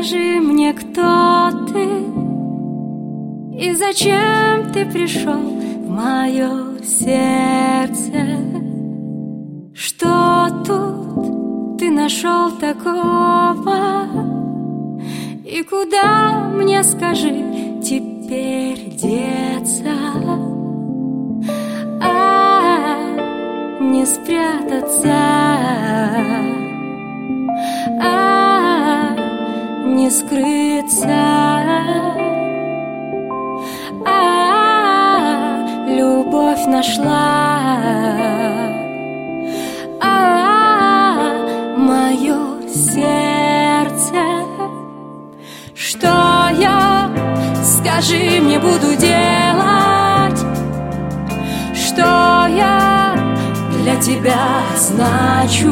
Скажи мне, кто ты и зачем ты пришел в мое сердце? Что тут ты нашел такого? И куда мне, скажи, теперь деться? Не спрятаться, не скрыться, любовь нашла мое сердце. Что я, скажи мне, буду делать? Что я для тебя значу?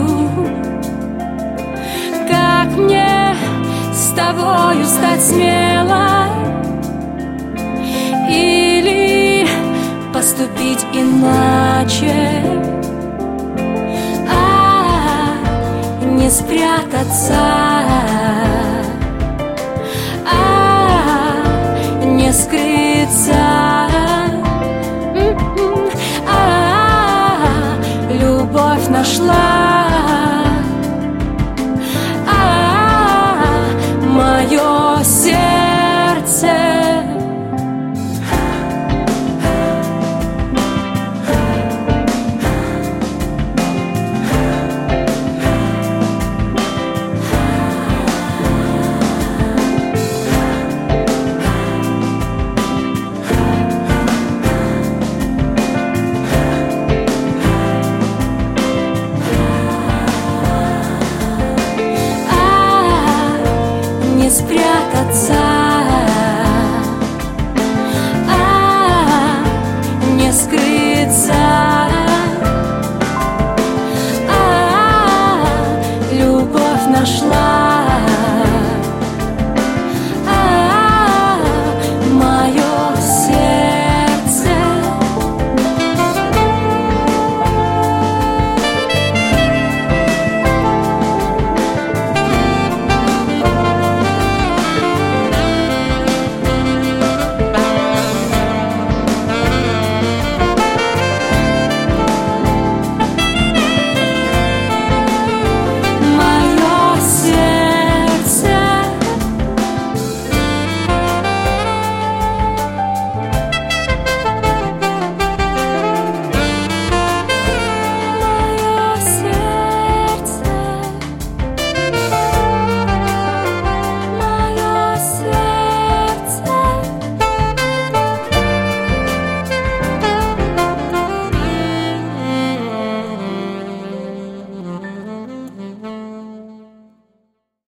Как мне с тобою стать смелой? Или поступить иначе? Не спрятаться,